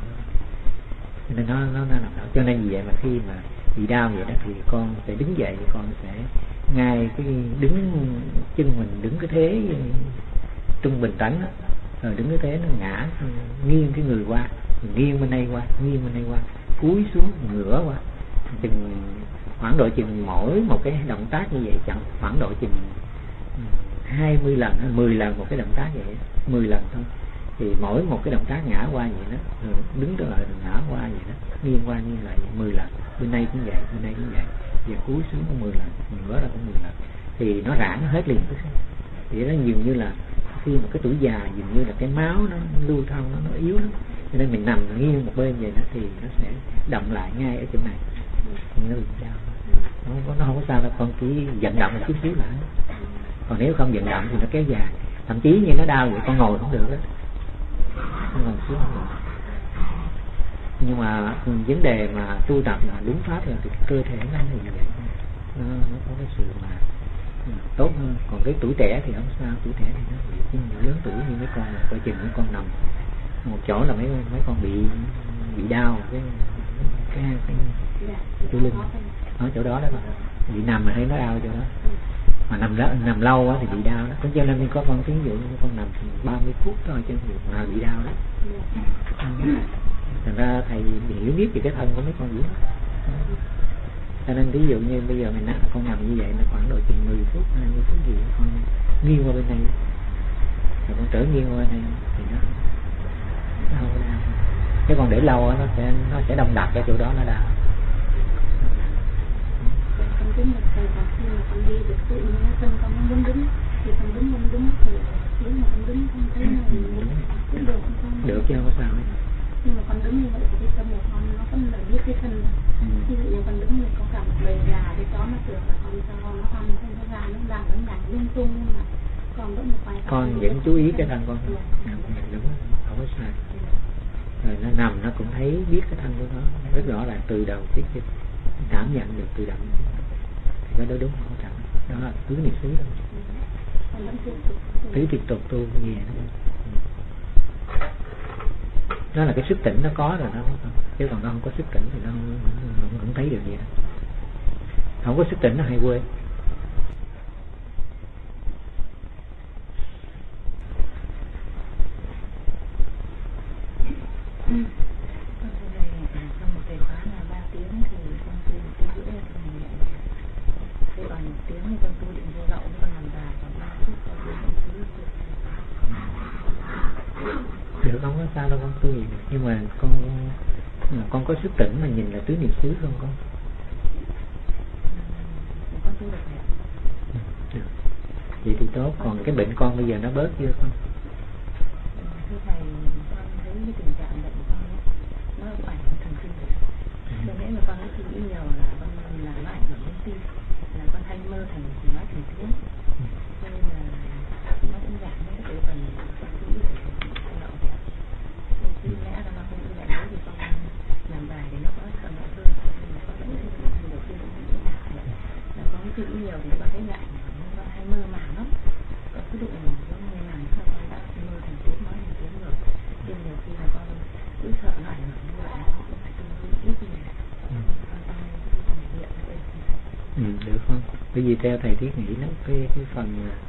cho nên nó nó nó nằm đó. Cho nên vì vậy mà khi mà bị đau vậy đó thì con sẽ đứng dậy, con sẽ ngay cái đứng chân mình đứng cái thế trung bình tấn đó, rồi đứng cái thế nó ngã nghiêng cái người qua, nghiêng bên đây qua, nghiêng bên đây qua, cúi xuống ngửa qua, chừng khoảng độ chừng mỗi một cái động tác như vậy chẳng khoảng độ chừng hai mươi lần hay mười lần một cái động tác vậy, mười lần thôi, thì mỗi một cái động tác ngã qua vậy đó, rồi đứng trở lại ngã qua vậy đó, nghiêng qua nghiêng lại mười lần, bên đây cũng vậy, bên đây cũng vậy, và cúi xuống cũng mười lần, ngửa ra cũng mười lần, thì nó rã nó hết liền. Thì nó dường như là khi một cái tuổi già dường như là cái máu nó lưu thông nó, nó yếu lắm, cho nên mình nằm nghiêng một bên vậy đó thì nó sẽ động lại ngay ở chỗ này, nó bị đau. Nó, nó không có sao đâu, con chỉ vận động một chút xíu lại, còn nếu không vận động thì nó kéo dài, thậm chí như nó đau vậy con ngồi không được đó, con ngồi xuống không được. Nhưng mà vấn đề mà tu tập là đúng pháp là thì cơ thể nó như vậy, nó, nó có cái sự mà tốt hơn. Còn cái tuổi trẻ thì không sao, tuổi trẻ thì nó bị, nhưng lớn tuổi như mấy con là coi chừng mấy con nằm một chỗ là mấy mấy con bị bị đau cái cái cái, cái lưng ở chỗ đó đó, bị nằm mà thấy nó đau chỗ đó, mà nằm đó, nằm lâu quá thì bị đau đó. Cho nên có con ví dụ như con nằm ba mươi phút thôi chứ mà bị đau đó. Thành ra thầy hiểu biết về cái thân của mấy con dữ lắm. Cho nên ví dụ như bây giờ mình con nằm như vậy là khoảng độ chừng mười phút, hai mươi phút gì con nghiêng qua bên này, rồi con trở nghiêng qua bên này thì nó đau đau. Chứ còn để lâu nó sẽ nó sẽ đông đặc cái chỗ đó nó đau. Con đứng một thời gian khi mà con đi được tự nhiên chân con nó muốn đứng thì con đứng không đứng thì nếu mà con đứng con thấy nó cũng được không? Được chứ không có sao hết. Nhưng mà con đứng như vậy thì cái tâm của con nó vẫn là biết cái thân. Ừ. Ví dụ như con đứng thì có cả một bầy gà, cái chó nó tưởng là con cho nó ăn, không có gà nó làm nó nhảy lung tung, nhưng mà Còn có một vài con vẫn chú ý cái thân con thôi. Yeah. Đúng, không có sai. Rồi nó nằm nó cũng thấy biết cái thân của nó rất rõ ràng từ đầu tới chân, cảm nhận được từ đầu thì cái đó đúng không có đó là tứ niệm xứ đâu. Tứ tiếp tục tu về đó. Đó là cái sức tỉnh nó có rồi đó, chứ còn nó không có sức tỉnh thì nó không, không, không thấy được gì đó. Không có sức tỉnh nó hay quên. Được, không có sao đâu con, tu gì được. Nhưng mà con mà con có sức tỉnh mà nhìn là tứ niệm xứ không con? Được. Vậy thì tốt. Còn cái bệnh con bây giờ nó bớt chưa con? Thưa thầy, con thấy cái tình trạng bệnh của con nó cũng ảnh hưởng thần kinh rồi. Cho nên là con có suy nghĩ nhiều là con là nó ảnh hưởng đến tim, là con hay mơ thành nói thành tiếng. Cho nên là nó cũng giảm những cái phần suy nghĩ của con lậu kìa. Thì lẽ là nó không như vậy nữa thì con làm bài để nó có thuận lợi hơn. Con vẫn thấy đầu tiên cũng nghĩ là là con suy nghĩ nhiều thì con thấy ngại, con hay mơ màng lắm. Con cứ đụng giống như này thôi, con đã mơ thành tiếng, nói thành tiếng rồi. Nhưng nhiều khi là con cứ sợ nó ảnh hưởng như vậy, con cũng phải tương đối ít như này. Con con con hiện ở đây. Ừ, được không? Bởi vì theo thầy Thiết nghĩ đó, cái cái phần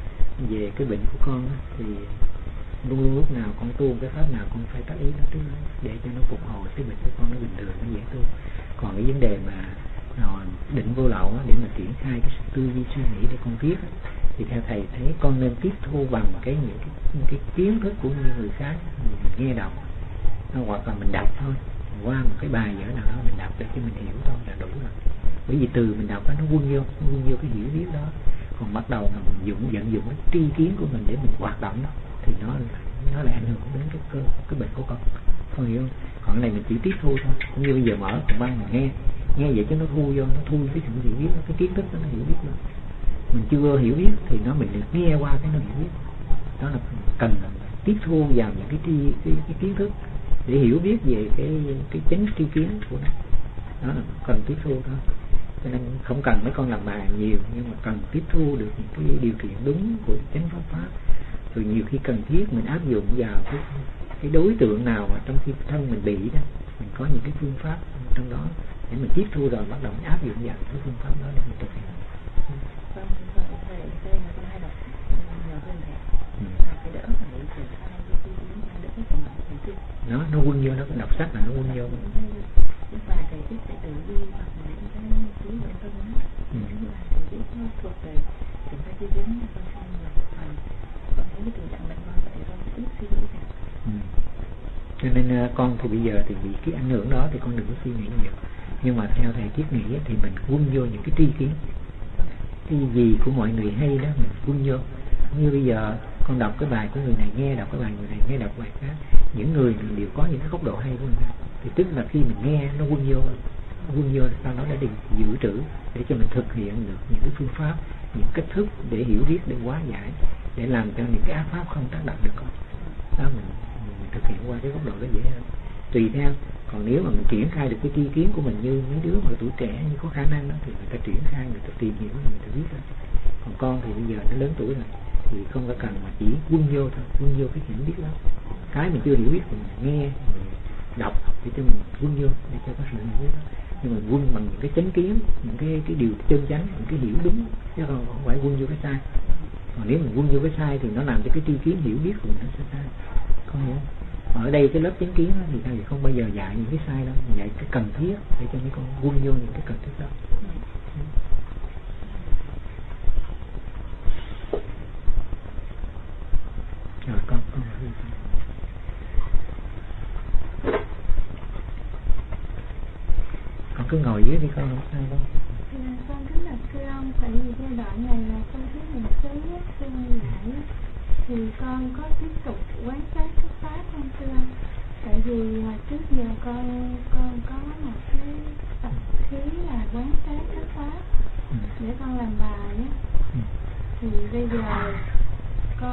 về cái bệnh của con đó, thì luôn luôn lúc nào con tu cái pháp nào con phải tác ý nó trước để cho nó phục hồi cái bệnh của con nó bình thường, nó dễ tu. Còn cái vấn đề mà rồi định vô lậu đó, để mà triển khai cái tư duy suy nghĩ để con viết đó, thì theo thầy thấy con nên tiếp thu bằng cái những cái, những cái kiến thức của những người khác mình nghe đọc, hoặc là mình đọc thôi, qua một cái bài vở nào đó mình đọc để cho mình hiểu thôi là đủ rồi. Bởi vì từ mình đọc đó, nó quân vô nó quân vô cái hiểu biết đó. Còn bắt đầu mà mình dụng vận dụng cái tri kiến của mình để mình hoạt động đó, thì nó nó lại ảnh hưởng đến cái cơ cái bệnh của con, con hiểu không? Còn cái này mình chỉ tiếp thu thôi, như bây giờ mở phần băng mình nghe nghe vậy cho nó thu vô, nó thu cái sự hiểu biết, cái kiến thức đó, nó hiểu biết rồi. Mình chưa hiểu biết thì nó mình được nghe qua cái nó hiểu biết, đó là cần tiếp thu vào những cái tri cái, cái kiến thức để hiểu biết về cái cái chính tri kiến của nó, đó là cần tiếp thu thôi. Cho nên không cần mấy con làm bài nhiều, nhưng mà cần tiếp thu được những cái điều kiện đúng của chánh pháp pháp. Rồi nhiều khi cần thiết mình áp dụng vào cái, cái đối tượng nào mà trong khi thân mình bị đó, mình có những cái phương pháp trong đó để mình tiếp thu, rồi bắt đầu mình áp dụng vào cái phương pháp đó để mình thực hiện. Vâng, vậy thầy đây là con hay đọc nhiều hơn thầy. Thầy đỡ phải triển khai cái tư duy đỡ phải nói thành kinh. Nó nó quân vô, nó đọc sách là nó quân vô. Cái bài thầy viết sẽ tử đi hoặc là những cái thứ vận tâm đó. Cái bài thầy viết nó thuộc về triển khai tư duy con xem nhiều phần. Con thấy cái tình trạng bệnh con vậy con ít suy nghĩ thầy. Cho nên con thì bây giờ thì bị cái ảnh hưởng đó thì con đừng có suy nghĩ nhiều. Nhưng mà theo thầy Triết nghĩ thì mình quân vô những cái tri kiến, cái gì của mọi người hay đó mình quân vô. Như bây giờ con đọc cái bài của người này, nghe đọc cái bài người này, nghe đọc bài khác, những người đều có những cái góc độ hay của người ta, thì tức là khi mình nghe nó quân vô, quân vô sau đó để đi dự trữ để cho mình thực hiện được những cái phương pháp, những cách thức để hiểu biết, để hóa giải, để làm cho những cái ác pháp không tác động được con. Đó mình, mình thực hiện qua cái góc độ đó dễ hơn. Tùy theo, còn nếu mà mình triển khai được cái tri kiến của mình như mấy đứa mà tuổi trẻ như có khả năng đó thì người ta triển khai, người ta tìm hiểu, người ta biết đó. Còn con thì bây giờ nó lớn tuổi rồi thì không có cần mà chỉ quân vô thôi, quân vô cái hiểu biết đó. Cái mình chưa hiểu biết thì mình nghe, mình đọc để cho mình quân vô để cho có sự hiểu biết đó. Nhưng mà quân bằng những cái chánh kiến, những cái cái điều chân chánh, những cái hiểu đúng, chứ không, không phải quân vô cái sai. Còn nếu mình quân vô cái sai thì nó làm cho cái tri kiến hiểu biết của mình nó sẽ sai. Con hiểu không? Ở đây cái lớp chánh kiến thì thầy không bao giờ dạy những cái sai đâu, dạy cái cần thiết để cho mấy con quân vô những cái cần thiết đó. Rồi con con con cứ ngồi dưới đi con, không sao đâu. Dạ, con rất là thưa ông, tại vì giai đoạn này là con thấy mình sớm nhất sinh lại thì con có tiếp tục quán sát cái pháp không thưa ông? Tại vì hồi trước giờ con con có một cái tập khí là quán sát cái pháp để con làm bài á, thì bây giờ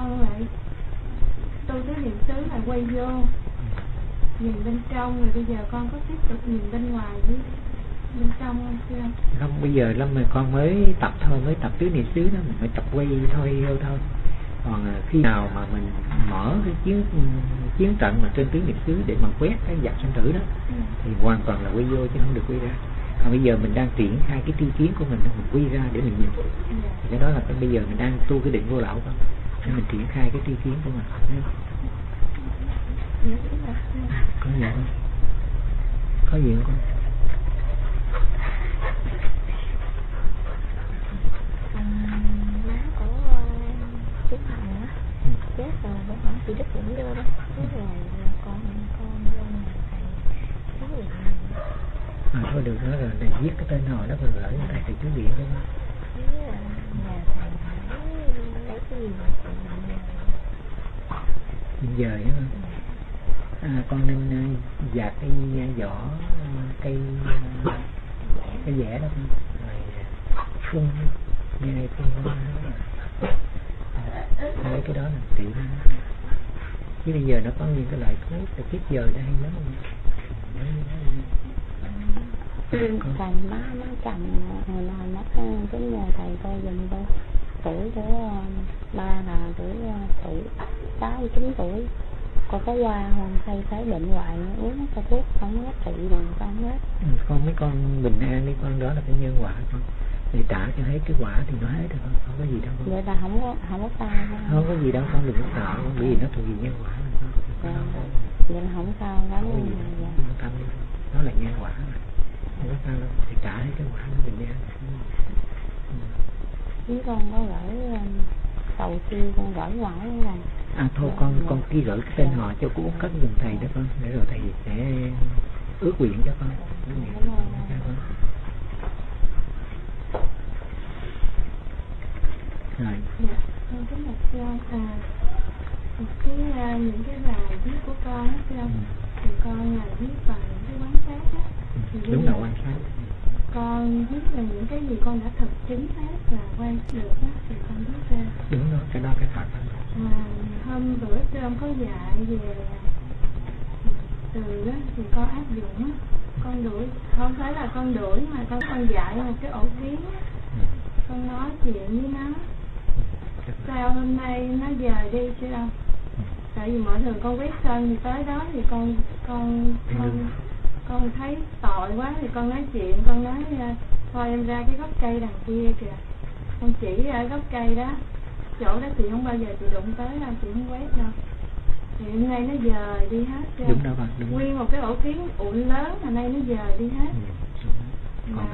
quay vô nhìn bên trong, rồi bây giờ con có tiếp tục nhìn bên ngoài với bên trong không chưa? Không, bây giờ Lâm mà con mới tập thôi, mới tập tứ niệm xứ đó, mình phải tập quay thôi yêu thôi. Còn khi nào mà mình mở cái chiến chiến trận mà trên tứ niệm xứ để mà quét cái vật sanh tử đó, ừ. thì hoàn toàn là quay vô chứ không được quay ra. Còn bây giờ mình đang triển khai cái tri kiến của mình, mình quay ra để mình nhìn. Ừ. Thì cái đó là cái bây giờ mình đang tu cái định vô lậu không? Để mình triển khai cái tri kiến của mình. Ừ. Có gì không? Có gì không con? Má của chú Hằng á chết rồi, bữa hổm chị Đức cũng vô đó, thế rồi con con vô nhà thầy chú Điện. À, thôi được đó rồi, để viết cái tên họ đó rồi gửi cho thầy thầy chú Điện cho nó. Thế nhà thầy hỏi lấy cái gì mà chị bây giờ á, à, con nên dạt cái vỏ cây cái vẽ đó rồi phun nghe phun nó lấy cái đó là trị. Chứ bây giờ nó có những cái loại thuốc để kiếp giờ nó hay lắm không? Thầy má má chồng hồi nào nó cái nhờ thầy coi dùm tôi tuổi của ba là tuổi tuổi sáu mươi chín tuổi, có cái qua hồn thay thấy bệnh hoài uống cái thuốc không có trị rồi con hết. Ừ, con mấy con bình an đi con, đó là cái nhân quả con, để trả cho hết cái quả thì nó hết rồi con, không có gì đâu con. Vậy là không có không có sao không? Không có gì đâu con, đừng có sợ con, bởi vì nó thuộc về nhân quả rồi con. Dạ. Vậy là không sao lắm luôn. Dạ. Tâm nó là nhân quả rồi, không có sao đâu, thì trả hết cái quả nó bình an. Chứ con có gửi cầu siêu con gửi ngoại không rồi. À thôi dạ, con dạ. con ghi gửi cái tên họ cho cô Út cất giùm thầy đó con, để rồi thầy sẽ ước nguyện cho con. Ước nguyện cho con. Rồi. Dạ, con kính bạch sư à, cái uh, những cái bài viết của con á sư ông, thì con là viết bằng những cái quan sát á. Ừ, đúng là quan sát. Con viết là những cái gì con đã thực chứng hết và quan sát được á, thì con viết ra. Đúng đó, cái đó cái thật. À, hôm bữa sư ông có dạy về từ đó thì con áp dụng á, con đuổi, không phải là con đuổi mà con con dạy một cái ổ kiến á, con nói chuyện với nó. Sao hôm nay nó dời đi chứ đâu? Tại vì mọi thường con quét sân thì tới đó thì con con con con thấy tội quá thì con nói chuyện, con nói thôi em ra cái gốc cây đằng kia kìa, con chỉ ra gốc cây đó, chỗ đó chị không bao giờ chị đụng tới đâu, chị không quét đâu. Thì hôm nay nó dời đi hết chứ. Đúng đâu bạn, đúng. Nguyên một cái ổ kiến ụn lớn mà nay nó dời đi hết. Ừ, mà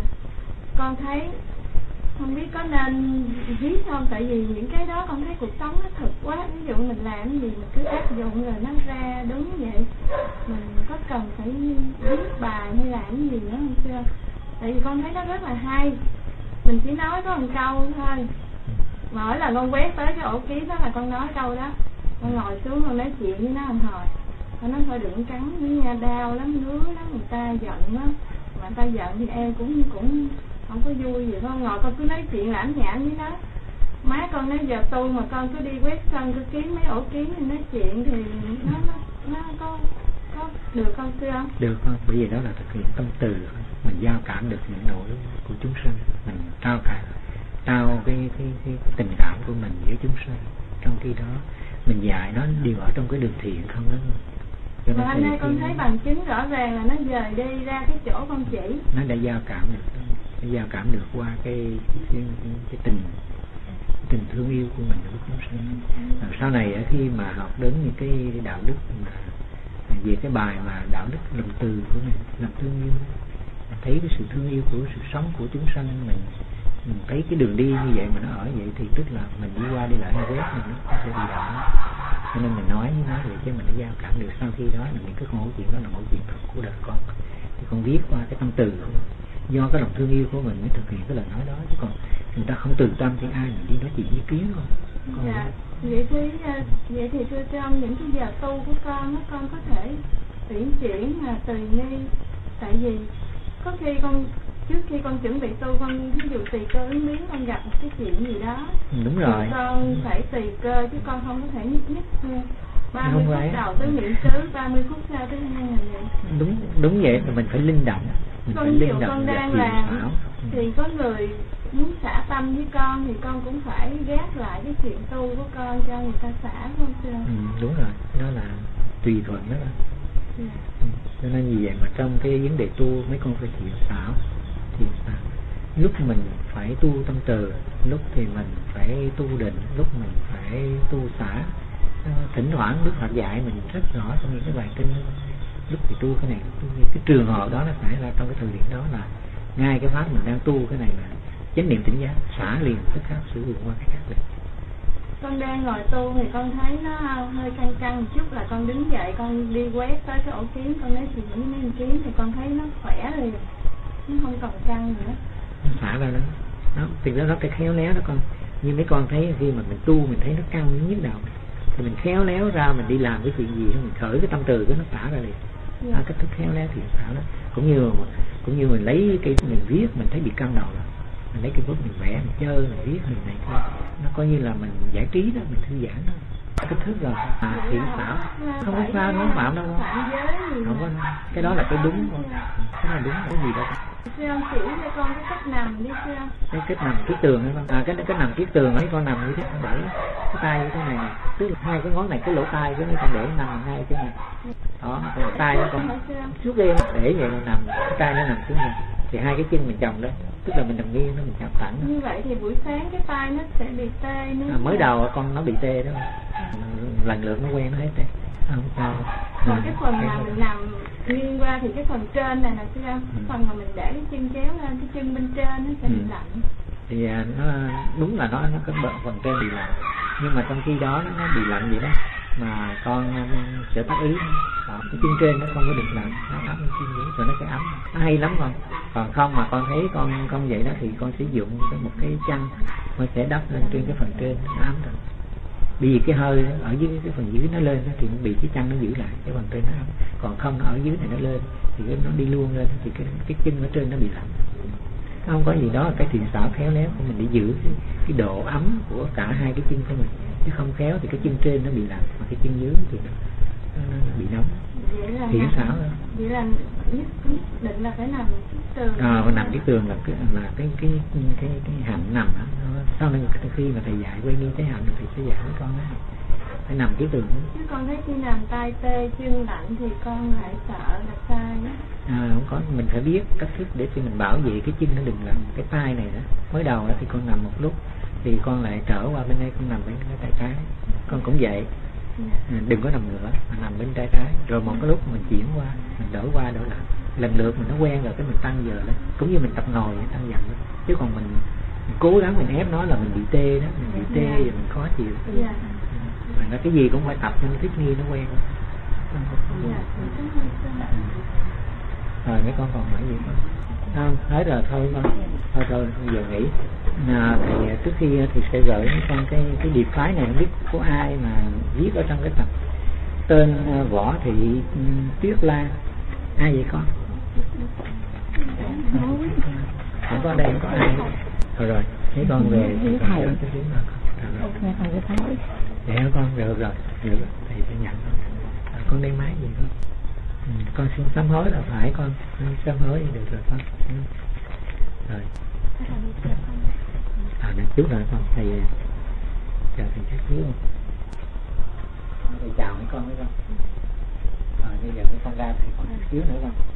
con thấy không biết có nên viết không, tại vì những cái đó con thấy cuộc sống nó thực quá, ví dụ mình làm cái gì mình cứ áp dụng rồi nó ra đúng vậy, mình có cần phải viết bài hay làm cái gì nữa không chưa? Tại vì con thấy nó rất là hay, mình chỉ nói có một câu thôi, mà mỗi lần con quét tới cái ổ kiến đó là con nói câu đó, con ngồi xuống con nói chuyện với nó một hồi, con nói thôi đừng cắn với nha, đau lắm, ngứa lắm, người ta giận á, mà người ta giận thì em cũng cũng không có vui gì, con ngồi con cứ nói chuyện lãm nhảm với nó. Má con nói giờ tu mà con cứ đi quét sân cứ kiếm mấy ổ kiến thì nói chuyện thì nó nó, nó có có được không sư không? Được không? Bởi vì đó là thực hiện tâm từ, mình giao cảm được những nỗi của chúng sanh, mình trao cả trao cái, cái, cái tình cảm của mình với chúng sanh. Trong khi đó mình dạy nó đều ở trong cái đường thiện không đó. Mà hôm nay con thấy bằng chứng rõ ràng là nó dời đi ra cái chỗ con chỉ. Nó đã giao cảm được, nó giao cảm được qua cái cái, cái, cái tình tình thương yêu của mình với chúng sanh. Ừ. Sau này khi mà học đến những cái đạo đức mà về cái bài mà đạo đức lòng từ của mình, lòng thương yêu, mình thấy cái sự thương yêu của sự sống của chúng sanh, mình mình thấy cái đường đi như vậy mà nó ở vậy thì tức là mình đi qua đi lại nó quét mình nó sẽ bị động. Cho nên mình nói với nó vậy chứ mình đã giao cảm được. Sau khi đó là những cái mẫu chuyện đó là mẫu chuyện thật của đời con, thì con viết qua cái tâm từ của mình, do cái lòng thương yêu của mình mới thực hiện cái lời nói đó, chứ còn người ta không từ tâm thì ai mình đi nói chuyện với kiến không. Con dạ. Vậy thì vậy thì thưa trong những cái giờ tu của con, con có thể tuyển chuyển mà tùy nghi, tại vì có khi con trước khi con chuẩn bị tu, con ví dụ tùy cơ ứng biến, con gặp một cái chuyện gì đó, đúng rồi, con phải tùy cơ chứ con không có thể nhất nhất ba mươi phút đầu tới niệm xứ, ba mươi phút sau tới hai ngày vậy. Đúng đúng vậy, mà mình phải linh động. Mình Con phải nhiều linh động con và đang thiện làm xảo. thì có người muốn xả tâm với con thì con cũng phải gác lại cái chuyện tu của con cho người ta xả, không sư? Ừ, đúng rồi, nó là tùy thuận đó. Yeah. Ừ. Cho nên như vậy mà trong cái vấn đề tu mấy con phải thiện xảo, thiện xảo. Lúc mình phải tu tâm từ, lúc thì mình phải tu định, lúc mình phải tu xả. Thỉnh thoảng Đức Phật dạy mình rất rõ trong những cái bài kinh. Lúc thì tu cái này, tu cái trường hợp đó nó xảy ra trong cái thời điểm đó là ngay cái pháp mình đang tu cái này là chánh niệm tỉnh giác, xả liền tức khắc sử dụng qua cái khác liền. Con đang ngồi tu thì con thấy nó hơi căng căng một chút, là con đứng dậy con đi quét tới cái ổ kiến, con nói chuyện với mấy con kiến thì con thấy nó khỏe liền, nó không còn căng nữa. Nó xả ra đó, đó thì đó nó cái khéo léo đó con. Như mấy con thấy khi mà mình tu mình thấy nó căng nó nhức đầu thì mình khéo léo ra mình đi làm cái chuyện gì mình khởi cái tâm từ cái nó xả ra liền. Yeah. À, cách thức khéo léo thì xả đó. Cũng như cũng như mình lấy cái mình viết mình thấy bị căng đầu rồi, mình lấy cái bút mình vẽ mình chơi mình viết mình này thôi, nó coi như là mình giải trí đó, mình thư giãn đó. Cách thức rồi à, thiện xảo không có sao, không phạm đâu, không có, cái đó là cái đúng thôi, cái là đúng, cái gì đâu. Sư ông chỉ cho con cái cách nằm đi sư ông. Cái cách nằm kiết tường hay không? À cái cái nằm kiết tường ấy con nằm như thế, con để cái tay như thế này, này. Tức là hai cái ngón này cái lỗ tai cái con để nằm ngay cái này. Đó, còn tay nó con trước lên để vậy là nằm, cái tay nó nằm xuống này. Thì hai cái chân mình chồng đó, tức là mình nằm nghiêng nó mình chạm thẳng. Như vậy thì buổi sáng cái tay nó sẽ bị tê nữa. À, mới đầu con nó bị tê đó. Lần lượt nó quen nó hết tê. Không sao. Còn cái phần mà mình nằm nghiêng qua thì cái phần trên này là sư không? Ừ. Phần mà mình để cái chân chéo lên, cái chân bên trên nó sẽ bị ừ. lạnh. Thì nó đúng là nó nó có phần trên bị lạnh, nhưng mà trong khi đó nó bị lạnh vậy đó mà con sẽ tác ý đó, cái chân trên nó không có được lạnh, nó ấm cái chân dưới rồi nó sẽ ấm, nó hay lắm con. Còn không mà con thấy con con vậy đó thì con sử dụng một cái chăn nó sẽ đắp lên trên cái phần trên nó ấm rồi. Vì cái hơi ở dưới cái phần dưới nó lên thì bị cái chăn nó giữ lại cái phần trên nó ấm, còn không nó ở dưới này nó lên thì nó đi luôn lên thì cái cái chân ở trên nó bị lạnh. Không có gì đó là cái thiện xảo khéo léo của mình để giữ cái, cái độ ấm của cả hai cái chân của mình, chứ không khéo thì cái chân trên nó bị lạnh mà cái chân dưới thì nó, nó, nó bị nóng. Thiện xảo đó. Vậy là nhất định là phải nằm kiết tường. À, nằm kiết tường là cái là cái cái cái cái, cái hạnh nằm đó. Sau này khi mà thầy dạy quay nghiêng cái hạnh thì sẽ dạy với con đó. Phải nằm kiết tường đó. Chứ con thấy khi nằm tay tê chân lạnh thì con lại sợ là sai đó. À, không có, mình phải biết cách thức để cho mình bảo vệ cái chân nó đừng làm cái tay này đó. Mới đầu đó thì con nằm một lúc thì con lại trở qua bên đây con nằm bên cái tay trái, con cũng vậy. À, đừng có nằm nữa mà nằm bên tay trái, rồi một cái lúc mình chuyển qua mình đổi qua đổi lại lần lượt mình nó quen rồi cái mình tăng giờ lên, cũng như mình tập ngồi tăng dần lên. Chứ còn mình, mình cố gắng mình ép nó là mình bị tê đó, mình bị tê rồi mình khó chịu. Mà nó cái gì cũng phải tập cho nó thích nghi nó quen. Rồi mấy con còn hỏi gì không? Không, hết rồi thôi con. Thôi thôi, giờ nghỉ. À, thì trước khi thì sẽ gửi mấy con cái cái điệp phái này, không biết có ai mà viết ở trong cái tập tên uh, Võ Thị um, Tuyết Lan. Ai vậy con? Không có đây, không có ai. Thôi rồi, mấy con về thì con cho cái tiếng rồi con. Rồi. Dạ con, được rồi, được rồi, thầy sẽ nhận con. À, con đem máy gì con? Ừ, con xin sám hối là phải con, sám hối được rồi con. Ừ. Rồi. À, được chút rồi con, thầy chào thầy chắc xíu không? Thầy chào mấy con với con. Rồi bây giờ mấy con ra thầy còn chút xíu nữa con.